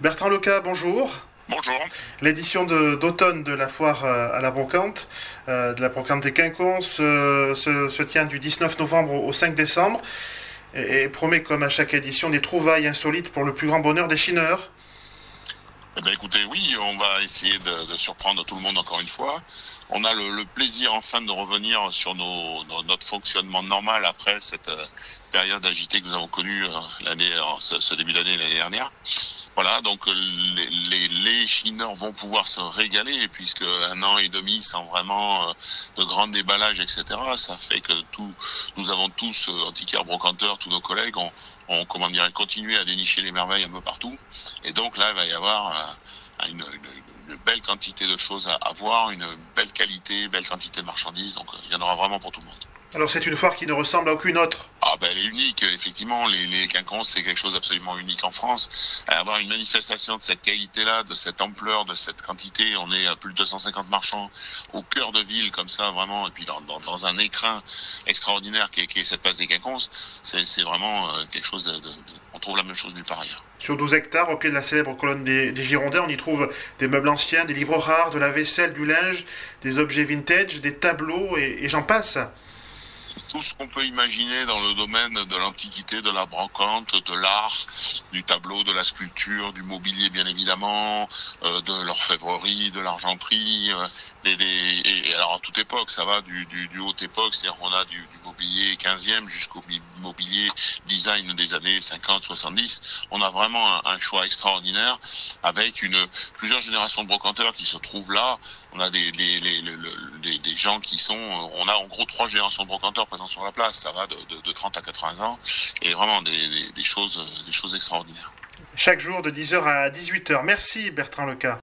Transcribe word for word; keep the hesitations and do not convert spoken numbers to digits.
Bertrand Leca, bonjour. Bonjour. L'édition de- d'automne de la foire euh, à la brocante, euh, de la brocante des Quinconces, se, se- se tient du dix-neuf novembre au cinq décembre et, et promet, comme à chaque édition, des trouvailles insolites pour le plus grand bonheur des chineurs. Eh ben, écoutez, oui, on va essayer de, de surprendre tout le monde encore une fois. On a le, le plaisir enfin de revenir sur nos, nos- notre fonctionnement normal après cette euh, période agitée que nous avons connue euh, l'année, en ce, ce début d'année l'année dernière. Voilà, donc euh, les, les, les chineurs vont pouvoir se régaler puisque un an et demi sans vraiment euh, de grands déballages, et cetera. Ça fait que tout, nous avons tous, euh, antiquaires, brocanteurs, tous nos collègues, ont, ont comment dire, continué à dénicher les merveilles un peu partout. Et donc là, il va y avoir euh, une, une, une belle quantité de choses à, à voir, une belle qualité, belle quantité de marchandises. Donc euh, il y en aura vraiment pour tout le monde. Alors c'est une foire qui ne ressemble à aucune autre. Ah ben elle est unique, effectivement, les, les quinconces c'est quelque chose d'absolument unique en France. Euh, Avoir une manifestation de cette qualité-là, de cette ampleur, de cette quantité, on est à plus de deux cent cinquante marchands au cœur de ville comme ça, vraiment, et puis dans, dans, dans un écrin extraordinaire qui est, qui est cette place des quinconces, c'est, c'est vraiment euh, quelque chose de, de, de... On trouve la même chose nulle part ailleurs. Sur douze hectares, au pied de la célèbre colonne des, des Girondins, on y trouve des meubles anciens, des livres rares, de la vaisselle, du linge, des objets vintage, des tableaux et, et j'en passe. Tout ce qu'on peut imaginer dans le domaine de l'antiquité, de la brocante, de l'art, du tableau, de la sculpture, du mobilier bien évidemment, euh, de l'orfèvrerie, de l'argenterie, euh, des, des- et alors à toute époque, ça va du, du, du haute époque, c'est-à-dire qu'on a du, du mobilier quinzième jusqu'au mi- mobilier design des années cinquante soixante-dix. On a vraiment un, un choix extraordinaire avec une plusieurs générations de brocanteurs qui se trouvent là. On a des, des, les- le- le- des, des gens qui sont, on a en gros trois générations de brocanteurs présents sur la place. Ça va de, de, de trente à quatre-vingts ans et vraiment des, des, des choses, des choses extraordinaires. Chaque jour de dix heures à dix-huit heures. Merci Bertrand Leca.